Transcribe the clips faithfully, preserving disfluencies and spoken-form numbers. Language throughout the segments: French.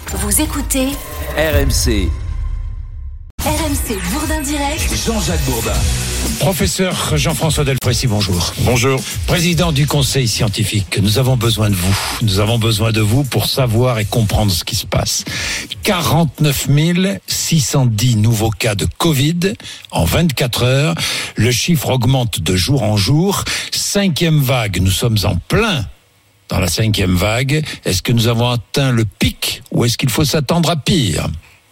Vous écoutez R M C. R M C Bourdin Direct. Jean-Jacques Bourdin. Professeur Jean-François Delfrécy, bonjour. Bonjour. Président du Conseil scientifique, nous avons besoin de vous. Nous avons besoin de vous pour savoir et comprendre ce qui se passe. quarante-neuf mille six cent dix nouveaux cas de Covid en vingt-quatre heures. Le chiffre augmente de jour en jour. Cinquième vague, nous sommes en plein dans la cinquième vague. Est-ce que nous avons atteint le pic ou est-ce qu'il faut s'attendre à pire ?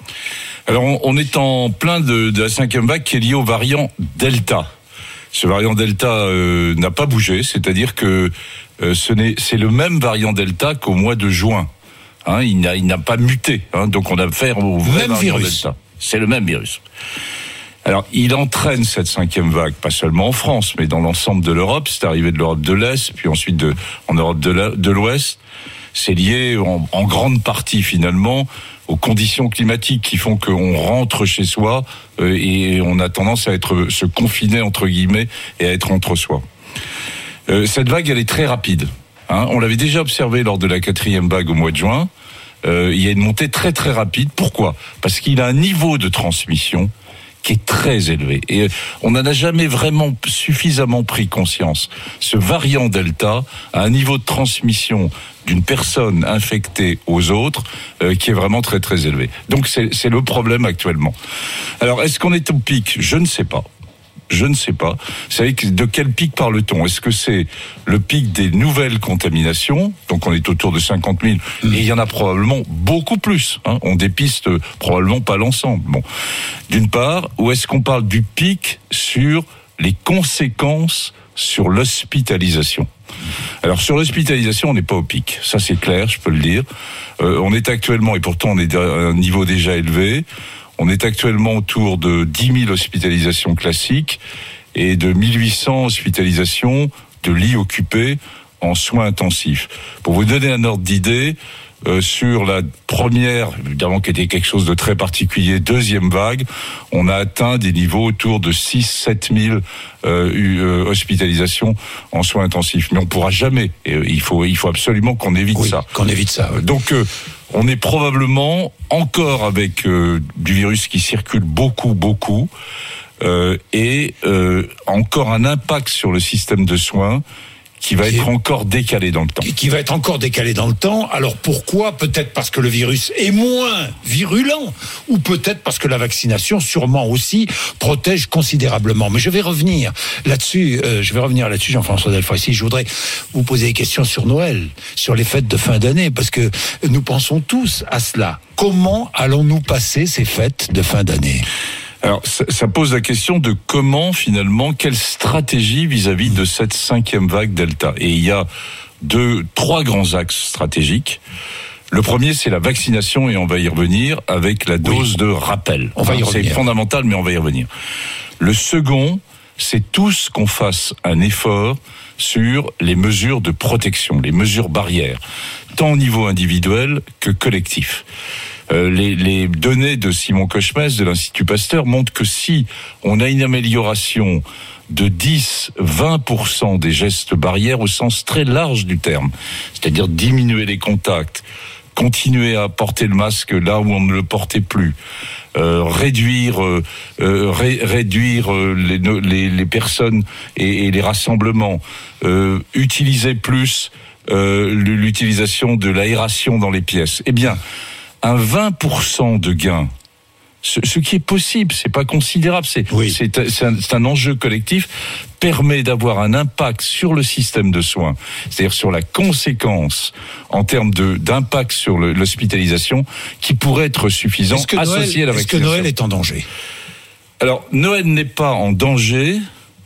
Alors, on, on est en plein de, de la cinquième vague qui est liée au variant Delta. Ce variant Delta euh, n'a pas bougé, c'est-à-dire que euh, ce n'est, c'est le même variant Delta qu'au mois de juin. Hein, il n'a, il n'a pas muté. Hein, donc, on a affaire au vrai même variant virus. Delta. C'est le même virus. Alors, il entraîne cette cinquième vague, pas seulement en France, mais dans l'ensemble de l'Europe. C'est arrivé de l'Europe de l'Est, puis ensuite de, en Europe de, la, de l'Ouest. C'est lié en, en grande partie, finalement, aux conditions climatiques qui font qu'on rentre chez soi euh, et on a tendance à être se confiner, entre guillemets, et à être entre soi. Euh, cette vague, elle est très rapide. Hein. On l'avait déjà observé lors de la quatrième vague au mois de juin. Euh, il y a une montée très très rapide. Pourquoi ? Parce qu'il a un niveau de transmission qui est très élevé. Et on n'en a jamais vraiment suffisamment pris conscience. Ce variant Delta a un niveau de transmission d'une personne infectée aux autres euh, qui est vraiment très très élevé. Donc c'est, c'est le problème actuellement. Alors est-ce qu'on est au pic ? Je ne sais pas. Je ne sais pas. Vous savez de quel pic parle-t-on ? Est-ce que c'est le pic des nouvelles contaminations ? Donc on est autour de cinquante mille. Mmh. Et il y en a probablement beaucoup plus. Hein. On dépiste probablement pas l'ensemble. Bon. D'une part, ou est-ce qu'on parle du pic sur les conséquences sur l'hospitalisation ? Alors sur l'hospitalisation, on n'est pas au pic. Ça c'est clair, je peux le dire. Euh, on est actuellement, et pourtant on est à un niveau déjà élevé, on est actuellement autour de dix mille hospitalisations classiques et de mille huit cents hospitalisations de lits occupés en soins intensifs. Pour vous donner un ordre d'idée, euh, sur la première, évidemment qui était quelque chose de très particulier, deuxième vague, on a atteint des niveaux autour de six à sept mille euh, euh, hospitalisations en soins intensifs. Mais on ne pourra jamais, et, euh, il faut, il faut absolument qu'on évite oui, ça. qu'on évite ça. Oui. Donc, euh, on est probablement encore avec euh, du virus qui circule beaucoup, beaucoup, euh, et euh, encore un impact sur le système de soins qui va qui être est, encore décalé dans le temps. Qui, qui va être encore décalé dans le temps. Alors pourquoi ? Peut-être parce que le virus est moins virulent, ou peut-être parce que la vaccination, sûrement aussi, protège considérablement. Mais je vais revenir là-dessus. Euh, je vais revenir là-dessus, Jean-François Delfrécy. Je voudrais vous poser des questions sur Noël, sur les fêtes de fin d'année, parce que nous pensons tous à cela. Comment allons-nous passer ces fêtes de fin d'année ? Alors, ça, ça pose la question de comment, finalement, quelle stratégie vis-à-vis de cette cinquième vague Delta. Et il y a deux, trois grands axes stratégiques. Le premier, c'est la vaccination, et on va y revenir, avec la dose oui. de rappel. On va y c'est revenir. fondamental, mais on va y revenir. Le second, c'est tous qu'on fasse un effort sur les mesures de protection, les mesures barrières, tant au niveau individuel que collectif. Euh, les, les données de Simon Kochmès de l'Institut Pasteur montrent que si on a une amélioration de dix à vingt pour cent des gestes barrières au sens très large du terme, c'est-à-dire diminuer les contacts, continuer à porter le masque là où on ne le portait plus, euh, réduire, euh, ré, réduire les, les, les personnes et, et les rassemblements, euh, utiliser plus euh, l'utilisation de l'aération dans les pièces. Eh bien, un vingt pour cent de gain, ce, ce qui est possible, c'est pas considérable, c'est, oui. c'est, c'est, un, c'est un enjeu collectif, permet d'avoir un impact sur le système de soins, c'est-à-dire sur la conséquence en termes de, d'impact sur le, l'hospitalisation, qui pourrait être suffisant, associé Noël, à la vaccination. Est-ce que Noël est en danger ? Alors, Noël n'est pas en danger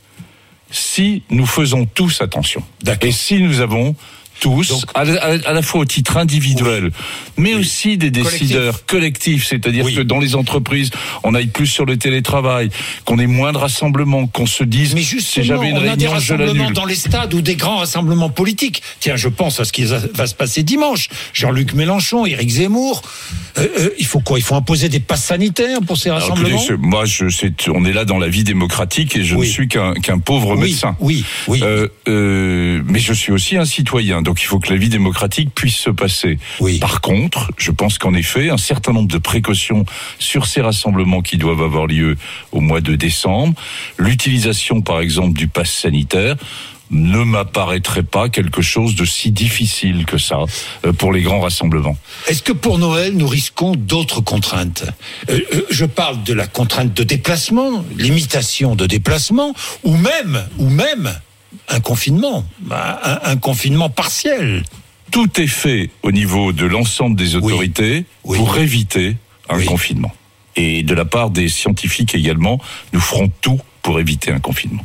si nous faisons tous attention. D'accord. Et si nous avons tous, donc, à, la, à la fois au titre individuel, oui. mais oui. aussi des décideurs collectifs, collectifs c'est-à-dire oui. que dans les entreprises, on aille plus sur le télétravail, qu'on ait moins de rassemblements, qu'on se dise, mais justement, si j'avais une on réunion, a des rassemblements dans les stades ou des grands rassemblements politiques. Tiens, je pense à ce qui va se passer dimanche. Jean-Luc Mélenchon, Éric Zemmour. Euh, euh, il faut quoi ? Il faut imposer des passes sanitaires pour ces Alors, rassemblements ? écoutez, moi, je, c'est, on est là dans la vie démocratique et je Oui. ne suis qu'un, qu'un pauvre Oui, médecin. oui, oui. Euh, euh, mais je suis aussi un citoyen, donc il faut que la vie démocratique puisse se passer. Oui. Par contre, je pense qu'en effet, un certain nombre de précautions sur ces rassemblements qui doivent avoir lieu au mois de décembre, l'utilisation par exemple du pass sanitaire, ne m'apparaîtrait pas quelque chose de si difficile que ça euh, pour les grands rassemblements. Est-ce que pour Noël, nous risquons d'autres contraintes ? euh, Je parle de la contrainte de déplacement, limitation de déplacement, ou même, ou même un confinement, un, un confinement partiel. Tout est fait au niveau de l'ensemble des autorités Oui. pour éviter un Oui. confinement. Et de la part des scientifiques également, nous ferons tout pour éviter un confinement.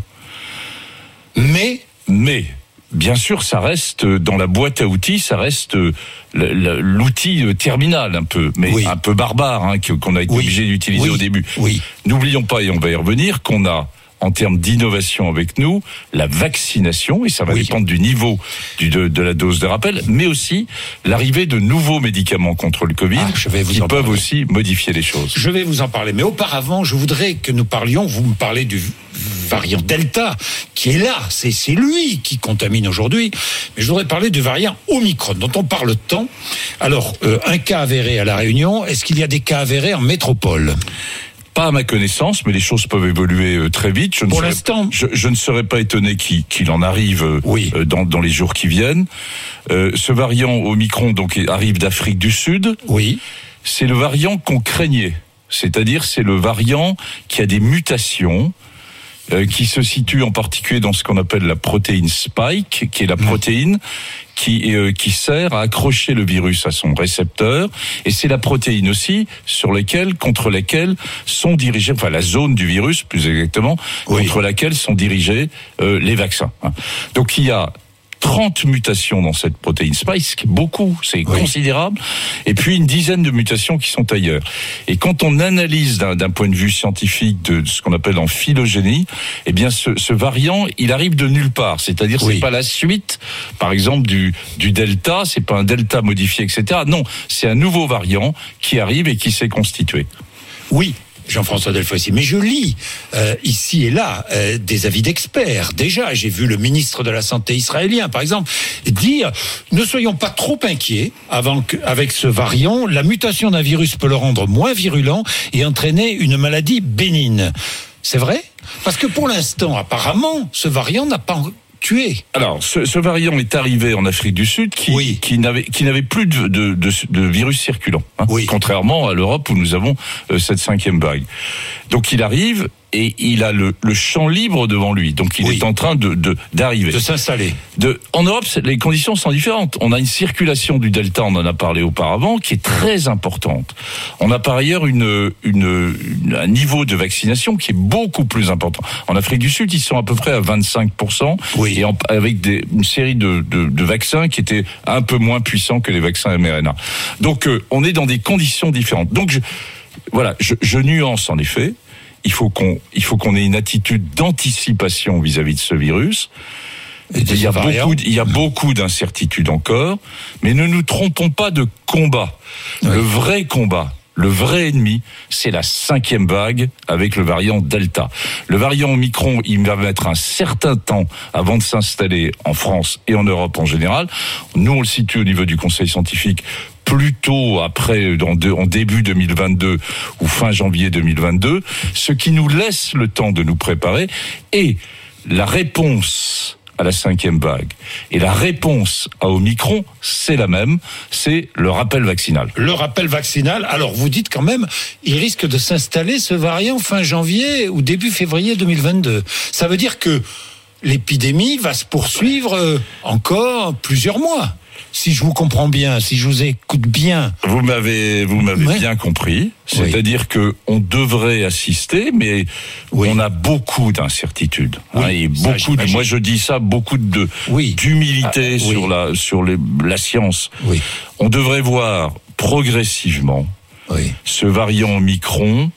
Mais Mais, bien sûr, ça reste dans la boîte à outils, ça reste le- le- l'outil terminal un peu, mais Oui. un peu barbare, hein, que- qu'on a été Oui. obligé d'utiliser Oui. au début. Oui. N'oublions pas, et on va y revenir, qu'on a, en termes d'innovation avec nous, la vaccination, et ça va Oui. dépendre du niveau du, de, de la dose de rappel, mais aussi l'arrivée de nouveaux médicaments contre le Covid, Ah, je vais vous qui en peuvent parler. aussi modifier les choses. je vais vous en parler. Mais auparavant, je voudrais que nous parlions, vous me parlez du variant Delta, qui est là, c'est, c'est lui qui contamine aujourd'hui. Mais je voudrais parler du variant Omicron, dont on parle tant. Alors, euh, un cas avéré à La Réunion, est-ce qu'il y a des cas avérés en métropole ? Pas à ma connaissance, mais les choses peuvent évoluer euh, très vite. Je ne Pour serais, l'instant. je, je ne serais pas étonné qu'il, qu'il en arrive euh, Oui. euh, dans, dans les jours qui viennent. Euh, ce variant Omicron donc arrive d'Afrique du Sud. Oui. C'est le variant qu'on craignait, c'est-à-dire c'est le variant qui a des mutations. Euh, qui se situe en particulier dans ce qu'on appelle la protéine spike, qui est la protéine qui, euh, qui sert à accrocher le virus à son récepteur, et c'est la protéine aussi sur laquelle, contre laquelle sont dirigés, enfin la zone du virus plus exactement, Oui. contre laquelle sont dirigés euh, les vaccins. Donc il y a trente mutations dans cette protéine spike, ce qui est beaucoup, c'est Oui. considérable, et puis une dizaine de mutations qui sont ailleurs. Et quand on analyse d'un, d'un point de vue scientifique de ce qu'on appelle en phylogénie, eh bien ce, ce variant, il arrive de nulle part, c'est-à-dire Oui. c'est pas la suite, par exemple du, du delta, c'est pas un delta modifié, et cetera. Non, c'est un nouveau variant qui arrive et qui s'est constitué. Oui, Jean-François Delfossy, mais je lis euh, ici et là euh, des avis d'experts. Déjà, j'ai vu le ministre de la Santé israélien, par exemple, dire « Ne soyons pas trop inquiets avant que, avec ce variant, la mutation d'un virus peut le rendre moins virulent et entraîner une maladie bénigne. » C'est vrai ? Parce que pour l'instant, apparemment, ce variant n'a pas tué. Alors, ce, ce variant est arrivé en Afrique du Sud qui, Oui. qui n'avait qui n'avait plus de, de, de, de virus circulant, hein, Oui. contrairement à l'Europe où nous avons euh, cette cinquième vague. Donc il arrive et il a le, le champ libre devant lui. Donc il Oui. est en train de, de d'arriver. De s'installer. De, en Europe, c'est- les conditions sont différentes. On a une circulation du Delta, on en a parlé auparavant, qui est très importante. On a par ailleurs une, une, une- un niveau de vaccination qui est beaucoup plus important. En Afrique du Sud, ils sont à peu près à vingt-cinq pour cent, Oui. et en- avec des, une série de, de, de vaccins qui étaient un peu moins puissants que les vaccins M R N A. Donc, euh, on est dans des conditions différentes. Donc, je, voilà, je, je nuance en effet. Il faut qu'on, il faut qu'on ait une attitude d'anticipation vis-à-vis de ce virus. Et de Il y a ce variant. beaucoup, il y a beaucoup d'incertitudes encore, mais ne nous trompons pas de combat. Oui. Le vrai combat, le vrai ennemi, c'est la cinquième vague avec le variant Delta. Le variant Omicron, il va mettre un certain temps avant de s'installer en France et en Europe en général. Nous, on le situe au niveau du Conseil scientifique plutôt après, en, de, en début deux mille vingt-deux ou fin janvier deux mille vingt-deux, ce qui nous laisse le temps de nous préparer. Et la réponse à la cinquième vague et la réponse à Omicron, c'est la même, c'est le rappel vaccinal. Le rappel vaccinal, alors vous dites quand même, il risque de s'installer ce variant fin janvier ou début février deux mille vingt-deux. Ça veut dire que l'épidémie va se poursuivre euh, encore plusieurs mois. Si je vous comprends bien, si je vous écoute bien. Vous m'avez, vous m'avez Ouais. bien compris. Oui. C'est-à-dire que on devrait assister, mais Oui. on a beaucoup d'incertitudes. Oui, hein, et ça, beaucoup de, j'imagine. moi je dis ça, beaucoup de Oui. d'humilité Ah, oui. sur la sur les, la science. Oui, On devrait voir progressivement oui. ce variant Omicron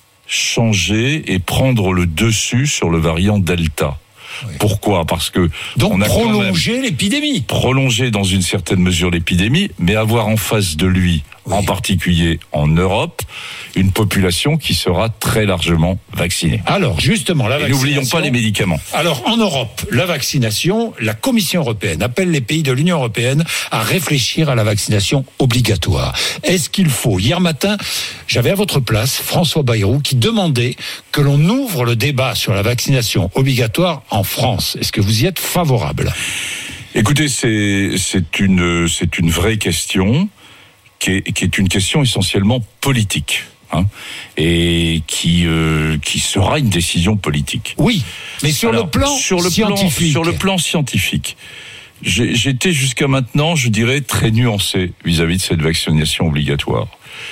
changer et prendre le dessus sur le variant Delta. Oui. Pourquoi ? Parce que Donc on a quand même prolonger l'épidémie. prolonger dans une certaine mesure l'épidémie, mais avoir en face de lui oui. en particulier en Europe, une population qui sera très largement vaccinée. Alors, justement, la Et vaccination... n'oublions pas les médicaments. Alors, en Europe, la vaccination, la Commission européenne appelle les pays de l'Union européenne à réfléchir à la vaccination obligatoire. Est-ce qu'il faut... Hier matin, j'avais à votre place François Bayrou qui demandait que l'on ouvre le débat sur la vaccination obligatoire en France. Est-ce que vous y êtes favorable ? Écoutez, c'est, c'est une, c'est une vraie question qui est, qui est une question essentiellement politique. Hein, et qui euh, qui sera une décision politique. Oui, mais sur Alors, le plan sur le scientifique. Plan, sur le plan scientifique, j'ai, j'étais jusqu'à maintenant, je dirais, très nuancé vis-à-vis de cette vaccination obligatoire.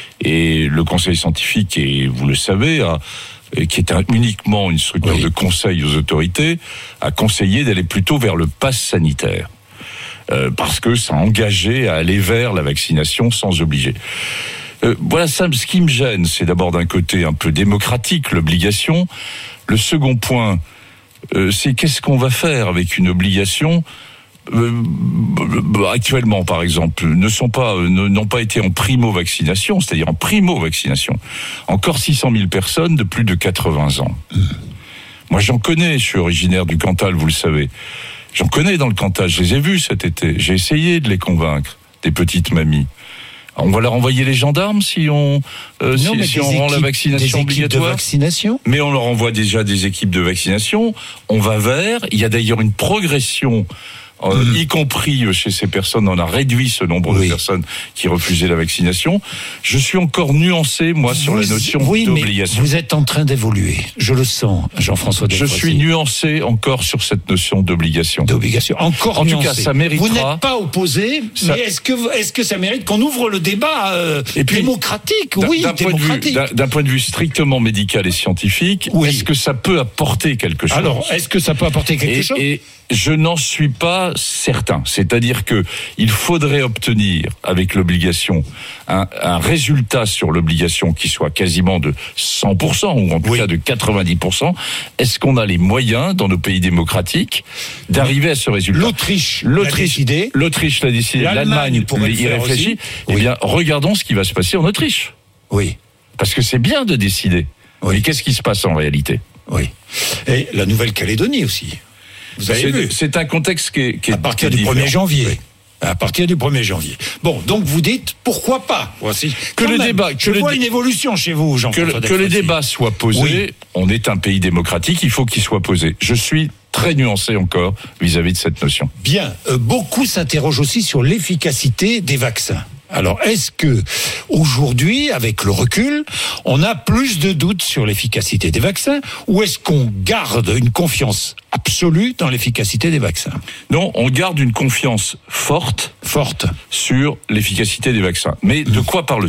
Et le Conseil scientifique, et vous le savez, a, qui est un, uniquement une structure oui. de conseil aux autorités, a conseillé d'aller plutôt vers le pass sanitaire. Euh, parce que ça engageait à aller vers la vaccination sans obliger. Euh, voilà, ça, ce qui me gêne, c'est d'abord d'un côté un peu démocratique, l'obligation. Le second point, euh, c'est qu'est-ce qu'on va faire avec une obligation euh, actuellement, par exemple, ne sont pas, euh, n'ont pas été en primo-vaccination, c'est-à-dire en primo-vaccination. Encore six cent mille personnes de plus de quatre-vingts ans. Mmh. Moi, j'en connais, je suis originaire du Cantal, vous le savez. J'en connais dans le Cantal, je les ai vus cet été. J'ai essayé de les convaincre, des petites mamies. On va leur envoyer les gendarmes si on euh, non, si, si on équipes, rend la vaccination obligatoire. De vaccination. Mais on leur envoie déjà des équipes de vaccination. On va vers. Il y a d'ailleurs une progression. Euh, mmh. Y compris chez ces personnes, on a réduit ce nombre oui. de personnes qui refusaient la vaccination. Je suis encore nuancé, moi, sur vous, la notion oui, d'obligation. Mais vous êtes en train d'évoluer, je le sens, Jean-François Delfraissy. Je suis nuancé encore sur cette notion d'obligation. D'obligation, encore En nuancé. tout cas, ça méritera... Vous n'êtes pas opposé, ça... mais est-ce que, est-ce que ça mérite qu'on ouvre le débat euh, et puis, démocratique d'un, Oui, d'un démocratique. Point de vue, d'un, d'un point de vue strictement médical et scientifique, oui. est-ce que ça peut apporter quelque chose ? Alors, est-ce que ça peut apporter quelque et, chose et je n'en suis pas certain. C'est-à-dire que il faudrait obtenir avec l'obligation un, un résultat sur l'obligation qui soit quasiment de cent pour cent ou en tout oui. cas de quatre-vingt-dix pour cent. Est-ce qu'on a les moyens dans nos pays démocratiques d'arriver à ce résultat ? L'Autriche, L'Autriche l'a décidé. L'Autriche l'a décidé. L'Allemagne, L'Allemagne y réfléchit. Eh oui. bien, regardons ce qui va se passer en Autriche. Oui. Parce que c'est bien de décider. Oui. Mais qu'est-ce qui se passe en réalité ? Oui. Et la Nouvelle-Calédonie aussi. Vous avez c'est, vu. c'est un contexte qui est, qui est à partir qui est du premier janvier. Oui. À partir du premier janvier. Bon, donc vous dites pourquoi pas. Voici. Que le même, débat, que je le vois dé... une évolution chez vous, Jean-François Que, que les débats soient posés. Oui. On est un pays démocratique, il faut qu'ils soient posés. Je suis très nuancé encore vis-à-vis de cette notion. Bien. Euh, beaucoup s'interrogent aussi sur l'efficacité des vaccins. Alors, est-ce que, aujourd'hui, avec le recul, on a plus de doutes sur l'efficacité des vaccins, ou est-ce qu'on garde une confiance absolue dans l'efficacité des vaccins ? Non, on garde une confiance forte, forte sur l'efficacité des vaccins. Mais de quoi parle-t-on ?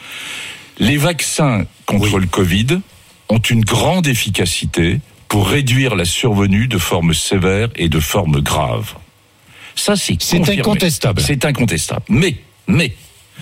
Les vaccins contre oui. le Covid ont une grande efficacité pour réduire la survenue de formes sévères et de formes graves. Ça, c'est, c'est incontestable. C'est incontestable. Mais Mais,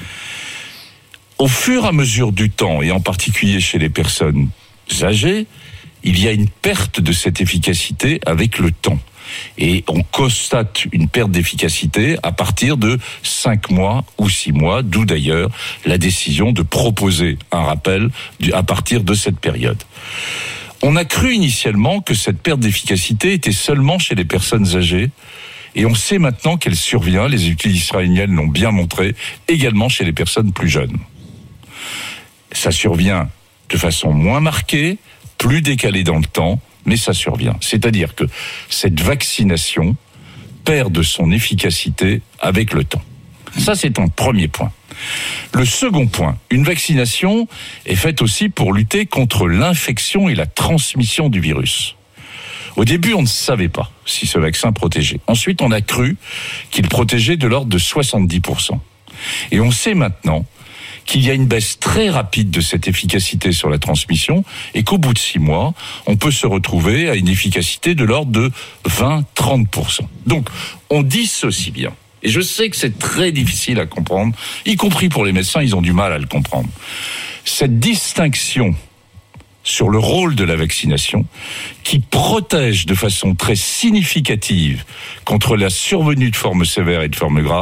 au fur et à mesure du temps, et en particulier chez les personnes âgées, il y a une perte de cette efficacité avec le temps. Et on constate une perte d'efficacité à partir de cinq mois ou six mois, d'où d'ailleurs la décision de proposer un rappel à partir de cette période. On a cru initialement que cette perte d'efficacité était seulement chez les personnes âgées, et on sait maintenant qu'elle survient, les études israéliennes l'ont bien montré, également chez les personnes plus jeunes. Ça survient de façon moins marquée, plus décalée dans le temps, mais ça survient. C'est-à-dire que cette vaccination perd de son efficacité avec le temps. Ça, c'est un premier point. Le second point, une vaccination est faite aussi pour lutter contre l'infection et la transmission du virus. Au début, on ne savait pas si ce vaccin protégeait. Ensuite, on a cru qu'il protégeait de l'ordre de soixante-dix pour cent. Et on sait maintenant qu'il y a une baisse très rapide de cette efficacité sur la transmission et qu'au bout de six mois, on peut se retrouver à une efficacité de l'ordre de vingt à trente pour cent. Donc, on dissocie bien. Et je sais que c'est très difficile à comprendre, y compris pour les médecins, ils ont du mal à le comprendre. Cette distinction sur le rôle de la vaccination, qui protège de façon très significative contre la survenue de formes sévères et de formes graves,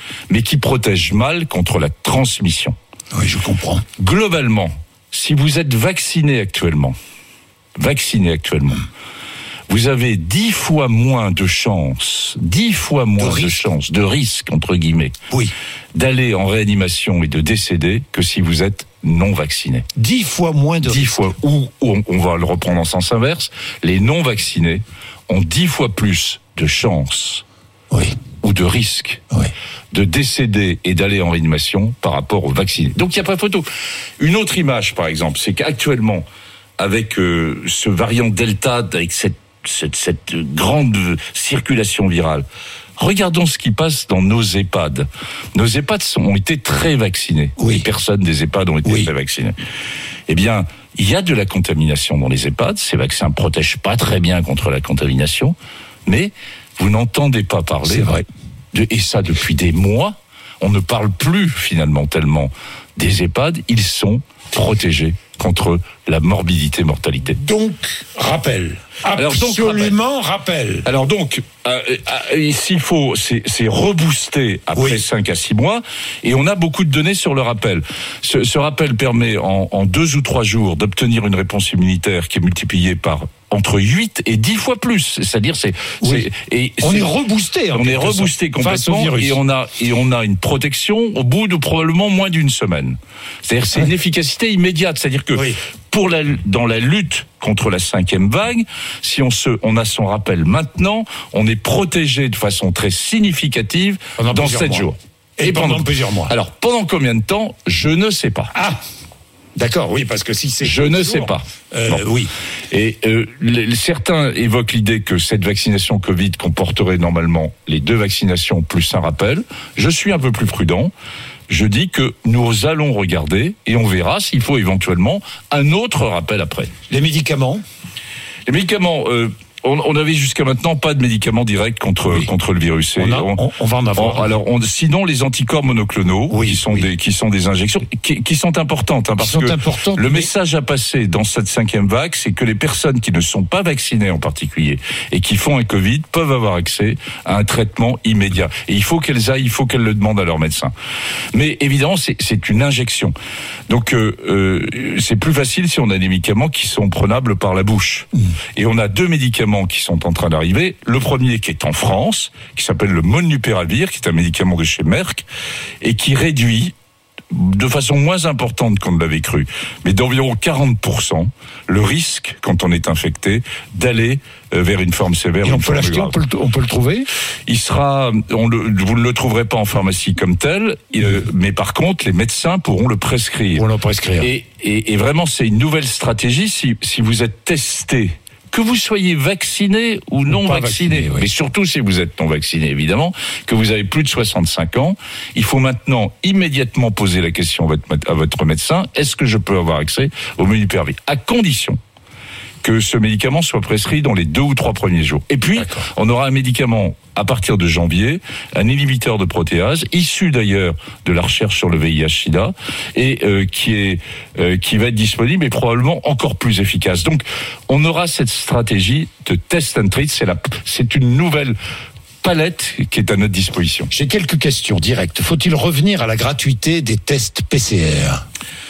mais qui protège mal contre la transmission. Oui, je comprends. Globalement, si vous êtes vacciné actuellement, vacciné actuellement, vous avez dix fois moins de chances, dix fois moins de, de chances, de risque, entre guillemets, oui. d'aller en réanimation et de décéder que si vous êtes non vacciné. Dix fois moins de dix risque. fois, ou, ou on, on va le reprendre en sens inverse, les non vaccinés ont dix fois plus de chances, oui. ou de risque, oui. de décéder et d'aller en réanimation par rapport aux vaccinés. Donc il n'y a pas photo. Une autre image, par exemple, c'est qu'actuellement, avec euh, ce variant Delta, avec cette Cette, cette grande circulation virale. Regardons ce qui passe dans nos EHPAD. Nos EHPAD sont, ont été très vaccinés. Oui. Les personnes des EHPAD ont été oui. très vaccinées. Eh bien, il y a de la contamination dans les EHPAD. Ces vaccins ne protègent pas très bien contre la contamination, mais vous n'entendez pas parler. C'est vrai. De, et ça depuis des mois. On ne parle plus finalement tellement des EHPAD. Ils sont protégés contre la morbidité, mortalité. Donc, rappel. Alors, Absolument, donc, rappel. rappel. Alors donc, euh, euh, s'il faut, c'est, c'est rebooster après oui. cinq à six mois, et on a beaucoup de données sur le rappel. Ce, ce rappel permet en, en deux ou trois jours d'obtenir une réponse immunitaire qui est multipliée par entre huit et dix fois plus. C'est-à-dire, c'est, oui. c'est et on c'est, est reboosté. On est reboosté complètement, et on a et on a une protection au bout de probablement moins d'une semaine. C'est-à-dire, c'est ouais. une efficacité immédiate. C'est-à-dire que oui. pour la dans la lutte contre la cinquième vague, si on se on a son rappel maintenant, on est protégé de façon très significative pendant dans sept jours. Et, et pendant, pendant plusieurs mois. Alors, pendant combien de temps? Je ne sais pas. Ah. D'accord, oui, parce que si c'est... Je ne sais pas. Euh, bon. Oui. Et euh, les, certains évoquent l'idée que cette vaccination Covid comporterait normalement les deux vaccinations plus un rappel. Je suis un peu plus prudent. Je dis que nous allons regarder et on verra s'il faut éventuellement un autre rappel après. Les médicaments ? Les médicaments... Euh, On, on avait jusqu'à maintenant pas de médicaments directs contre oui. contre le virus. On, a, on, on va en avoir. On, alors, on, sinon les anticorps monoclonaux, oui, qui sont oui. des qui sont des injections, qui, qui sont importantes, hein, parce qui sont que importantes, le mais... message à passer dans cette cinquième vague, c'est que les personnes qui ne sont pas vaccinées en particulier et qui font un Covid peuvent avoir accès à un traitement immédiat. Et il faut qu'elles aillent, il faut qu'elles le demandent à leur médecin. Mais évidemment, c'est c'est une injection. Donc euh, euh, c'est plus facile si on a des médicaments qui sont prenables par la bouche. Mmh. Et on a deux médicaments qui sont en train d'arriver. Le premier qui est en France, qui s'appelle le Molnupiravir, qui est un médicament de chez Merck, et qui réduit de façon moins importante qu'on ne l'avait cru, mais d'environ quarante pour cent, le risque, quand on est infecté, d'aller vers une forme sévère. Et une on peut l'acheter, on peut, le, on peut le trouver. Il sera, on le, vous ne le trouverez pas en pharmacie comme tel, euh, mais par contre, les médecins pourront le prescrire. Pourront le prescrire. Et, et, et vraiment, c'est une nouvelle stratégie. Si, si vous êtes testé, que vous soyez vacciné ou non vacciné, vacciné oui. mais surtout si vous êtes non vacciné, évidemment, que vous avez plus de soixante-cinq ans, il faut maintenant immédiatement poser la question à votre, à votre médecin, est-ce que je peux avoir accès au Molnupiravir ? À condition que ce médicament soit prescrit dans les deux ou trois premiers jours. Et puis, D'accord. on aura un médicament à partir de janvier, un inhibiteur de protéase, issu d'ailleurs de la recherche sur le V I H SIDA, et euh, qui est euh, qui va être disponible et probablement encore plus efficace. Donc, on aura cette stratégie de test and treat. C'est la, c'est une nouvelle palette qui est à notre disposition. J'ai quelques questions directes. Faut-il revenir à la gratuité des tests P C R ?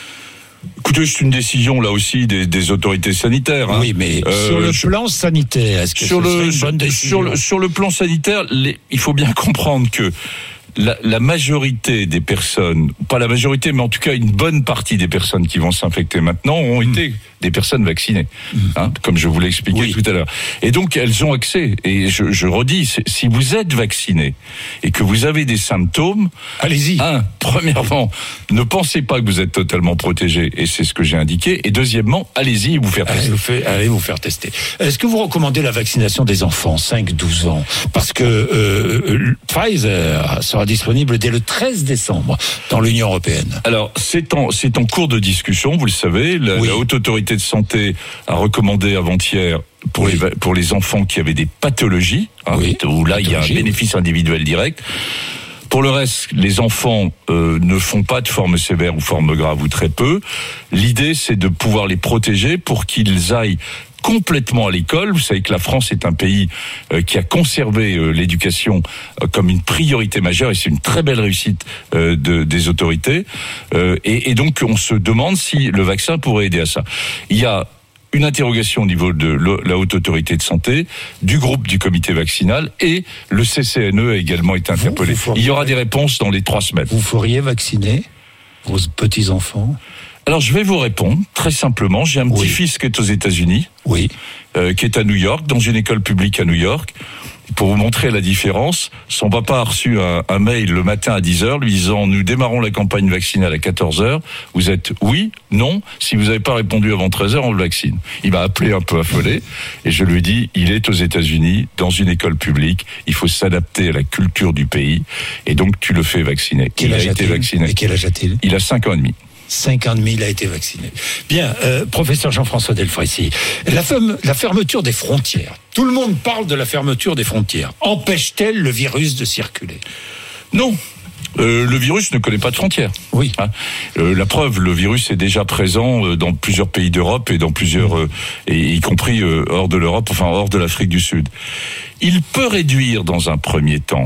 Écoutez, c'est une décision là aussi des, des autorités sanitaires. Hein. Oui, mais euh, sur le je, plan sanitaire, est-ce que sur ce le, serait une bonne décision ? sur le sur le plan sanitaire, les, il faut bien comprendre que la, la majorité des personnes, pas la majorité, mais en tout cas une bonne partie des personnes qui vont s'infecter maintenant ont mmh. été des personnes vaccinées, mmh. hein, comme je vous l'ai expliqué oui. tout à l'heure. Et donc elles ont accès. Et je, je redis, si vous êtes vacciné et que vous avez des symptômes, allez-y. Un, premièrement, ne pensez pas que vous êtes totalement protégé, et c'est ce que j'ai indiqué. Et deuxièmement, allez-y et vous faire tester. Allez vous, fait, allez vous faire tester. Est-ce que vous recommandez la vaccination des enfants cinq à douze ans ? Parce que euh, Pfizer sera disponible dès le treize décembre dans l'Union européenne. Alors, c'est en, c'est en cours de discussion, vous le savez. La, oui. la Haute Autorité de Santé a recommandé avant-hier pour, oui. les, pour les enfants qui avaient des pathologies, hein, oui. où là, il y a un bénéfice individuel direct. Pour le reste, les enfants euh, ne font pas de forme sévère ou forme grave ou très peu. L'idée, c'est de pouvoir les protéger pour qu'ils aillent complètement à l'école. Vous savez que la France est un pays euh, qui a conservé euh, l'éducation euh, comme une priorité majeure, et c'est une très belle réussite euh, de, des autorités. Euh, et, et donc, on se demande si le vaccin pourrait aider à ça. Il y a une interrogation au niveau de la Haute Autorité de Santé, du groupe du comité vaccinal, et le C C N E a également été interpellé. Vous, vous Il y aura des réponses dans les trois semaines. Vous feriez vacciner vos petits-enfants ? Alors, je vais vous répondre très simplement. J'ai un Oui. petit-fils qui est aux États-Unis, Oui. euh, qui est à New York, dans une école publique à New York. Pour vous montrer la différence, son papa a reçu un, un mail le matin à dix heures lui disant « Nous démarrons la campagne vaccinale à quatorze heures. Vous êtes oui, non. Si vous n'avez pas répondu avant treize heures, on le vaccine. » Il m'a appelé un peu affolé et je lui ai dit « Il est aux États-Unis, dans une école publique. Il faut s'adapter à la culture du pays. Et donc, tu le fais vacciner. » Quel il a âge été a-t-il vacciné. Et quel âge a-t-il ? Il a cinq ans et demi. Cinq ans et demi, il a été vacciné. Bien, euh, professeur Jean-François Delfraissy, la, femme, la fermeture des frontières. Tout le monde parle de la fermeture des frontières. Empêche-t-elle le virus de circuler ? Non. Euh, le virus ne connaît pas de frontières. Oui. Hein euh, la preuve, le virus est déjà présent euh, dans plusieurs pays d'Europe et dans plusieurs, euh, et, y compris euh, hors de l'Europe, enfin hors de l'Afrique du Sud. Il peut réduire dans un premier temps,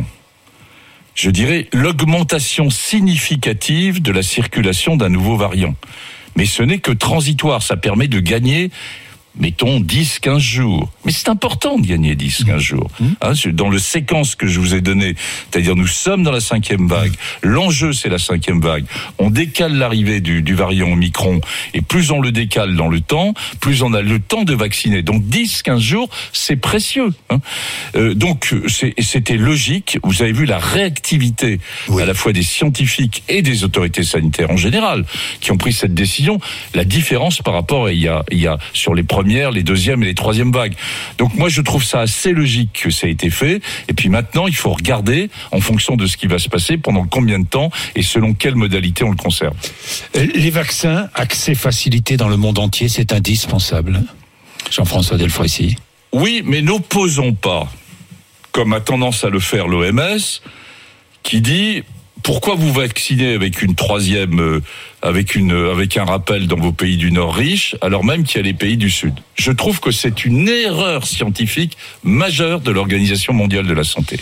je dirais, l'augmentation significative de la circulation d'un nouveau variant. Mais ce n'est que transitoire, ça permet de gagner, mettons, dix, quinze jours. Mais c'est important de gagner dix, quinze jours. Hein, dans le séquence que je vous ai donné, c'est-à-dire nous sommes dans la cinquième vague, l'enjeu c'est la cinquième vague, on décale l'arrivée du, du variant Omicron, et plus on le décale dans le temps, plus on a le temps de vacciner. Donc dix, quinze jours, c'est précieux. Hein. Euh, donc c'est, c'était logique, vous avez vu la réactivité oui. à la fois des scientifiques et des autorités sanitaires en général, qui ont pris cette décision, la différence par rapport à il y a, il y a sur les premiers les deuxièmes et les troisièmes vagues. Donc moi je trouve ça assez logique que ça ait été fait, et puis maintenant il faut regarder en fonction de ce qui va se passer, pendant combien de temps et selon quelle modalité on le conserve. Les vaccins, accès facilité dans le monde entier, c'est indispensable. Jean-François Delfraissy. Oui, mais n'opposons pas, comme a tendance à le faire l'O M S, qui dit pourquoi vous vaccinez avec une troisième, euh, avec une, avec un rappel dans vos pays du Nord riches, alors même qu'il y a les pays du Sud. Je trouve que c'est une erreur scientifique majeure de l'Organisation mondiale de la santé.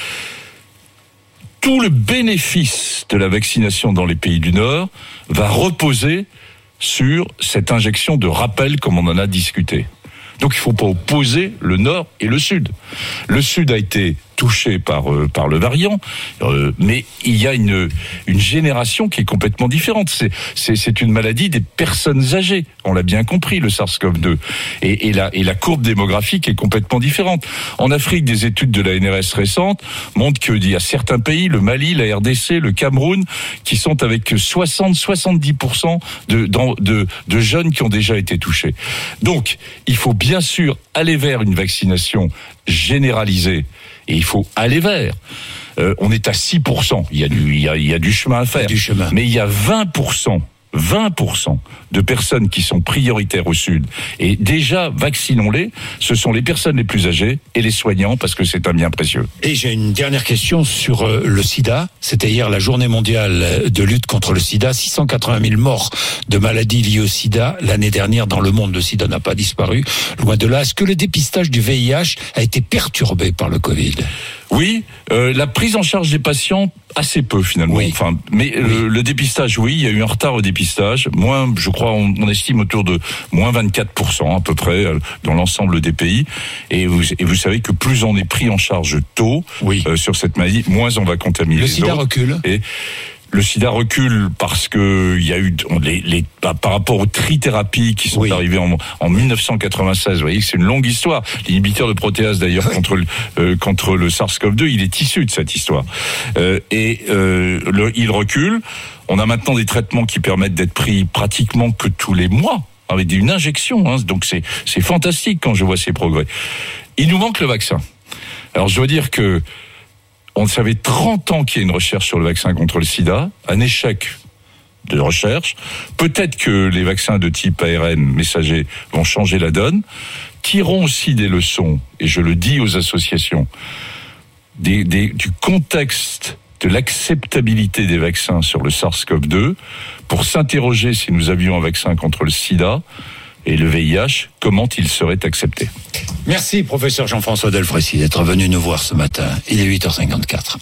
Tout le bénéfice de la vaccination dans les pays du Nord va reposer sur cette injection de rappel, comme on en a discuté. Donc il ne faut pas opposer le Nord et le Sud. Le Sud a été touché par euh, par le variant, euh, mais il y a une une génération qui est complètement différente. C'est c'est c'est une maladie des personnes âgées. On l'a bien compris, le SARS-CoV deux. Et et la et la courbe démographique est complètement différente. En Afrique, des études de la N R S récentes montrent qu'il y a certains pays, le Mali, la R D C, le Cameroun, qui sont avec soixante à soixante-dix pour cent de de de jeunes qui ont déjà été touchés. Donc, il faut bien sûr aller vers une vaccination généralisée. Et il faut aller vers. Euh, on est à six pour cent. Il y a du, il y a, il y a du chemin à faire. Du chemin. Mais il y a vingt pour cent, vingt pour cent de personnes qui sont prioritaires au Sud. Et déjà, vaccinons-les. Ce sont les personnes les plus âgées et les soignants, parce que c'est un bien précieux. Et j'ai une dernière question sur euh, le sida. C'était hier la journée mondiale de lutte contre le sida. six cent quatre-vingt mille morts de maladies liées au sida l'année dernière dans le monde. Le sida n'a pas disparu. Loin de là. Est-ce que le dépistage du V I H a été perturbé par le Covid ? Oui, euh, la prise en charge des patients, assez peu finalement. Oui. Enfin, mais oui. le, le dépistage, oui, il y a eu un retard au dépistage. Moins, je crois, on, on estime autour de moins vingt-quatre pour cent à peu près euh, dans l'ensemble des pays. Et vous, et vous savez que plus on est pris en charge tôt oui. euh, sur cette maladie, moins on va contaminer le les sida autres. recule. Et le sida recule parce que il y a eu les, les par rapport aux trithérapies qui sont oui. arrivées en, en dix-neuf cent quatre-vingt-seize. Vous voyez que c'est une longue histoire. L'inhibiteur de protéase d'ailleurs oui. contre le euh, contre le SARS-CoV deux, il est issu de cette histoire. Euh, et euh, le, il recule. On a maintenant des traitements qui permettent d'être pris pratiquement que tous les mois avec une injection. Hein, donc c'est c'est fantastique quand je vois ces progrès. Il nous manque le vaccin. Alors je dois dire que on savait trente ans qu'il y a une recherche sur le vaccin contre le sida, un échec de recherche. Peut-être que les vaccins de type A R N messager vont changer la donne. Tirons aussi des leçons, et je le dis aux associations, des, des, du contexte de l'acceptabilité des vaccins sur le SARS-CoV deux pour s'interroger si nous avions un vaccin contre le sida. et le V I H, comment il serait accepté. Merci, professeur Jean-François Delfrécy, d'être venu nous voir ce matin. Il est huit heures cinquante-quatre.